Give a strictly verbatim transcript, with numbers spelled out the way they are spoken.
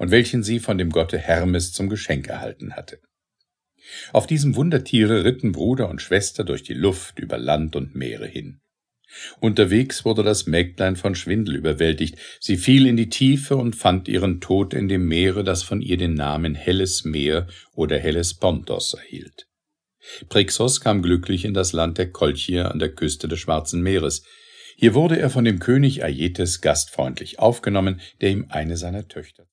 und welchen sie von dem Gotte Hermes zum Geschenk erhalten hatte. Auf diesem Wundertiere ritten Bruder und Schwester durch die Luft, über Land und Meere hin. Unterwegs wurde das Mägdlein von Schwindel überwältigt, sie fiel in die Tiefe und fand ihren Tod in dem Meere, das von ihr den Namen Helles Meer oder Hellespontos erhielt. Phrixos kam glücklich in das Land der Kolchier an der Küste des Schwarzen Meeres. Hier wurde er von dem König Aietes gastfreundlich aufgenommen, der ihm eine seiner Töchter